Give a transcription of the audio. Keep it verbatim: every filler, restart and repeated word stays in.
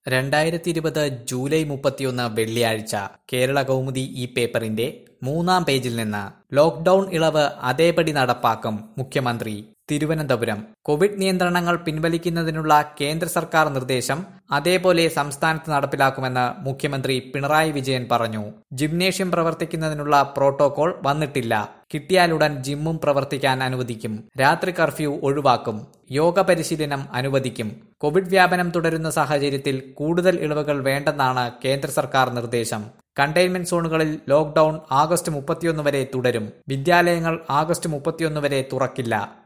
രണ്ടായിരത്തി ഇരുപത് ജൂലൈ മുപ്പത്തിയൊന്ന് വെള്ളിയാഴ്ച കേരള കൗമുദി ഈ പേപ്പറിന്റെ മൂന്നാം പേജിൽ നിന്ന് ലോക്ഡൌൺ ഇളവ് അതേപടി നടപ്പാക്കും മുഖ്യമന്ത്രി തിരുവനന്തപുരം. കോവിഡ് നിയന്ത്രണങ്ങൾ പിൻവലിക്കുന്നതിനുള്ള കേന്ദ്ര സർക്കാർ നിർദ്ദേശം അതേപോലെ സംസ്ഥാനത്ത് നടപ്പിലാക്കുമെന്ന് മുഖ്യമന്ത്രി പിണറായി വിജയൻ പറഞ്ഞു. ജിംനേഷ്യം പ്രവർത്തിക്കുന്നതിനുള്ള പ്രോട്ടോകോൾ വന്നിട്ടില്ല. കിട്ടിയാലുടൻ ജിമ്മും പ്രവർത്തിക്കാൻ അനുവദിക്കും. രാത്രി കർഫ്യൂ ഒഴിവാക്കും. യോഗ പരിശീലനം അനുവദിക്കും. കോവിഡ് വ്യാപനം തുടരുന്ന സാഹചര്യത്തിൽ കൂടുതൽ ഇളവുകൾ വേണ്ടെന്നാണ് കേന്ദ്ര സർക്കാർ നിർദ്ദേശം. കണ്ടെയ്ൻമെന്റ് സോണുകളിൽ ലോക്ഡൌൺ ആഗസ്റ്റ് മുപ്പത്തിയൊന്ന് വരെ തുടരും. വിദ്യാലയങ്ങൾ ആഗസ്റ്റ് മുപ്പത്തിയൊന്ന് വരെ തുറക്കില്ല.